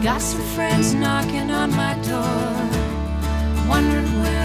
Got some friends knocking on my door, wondering where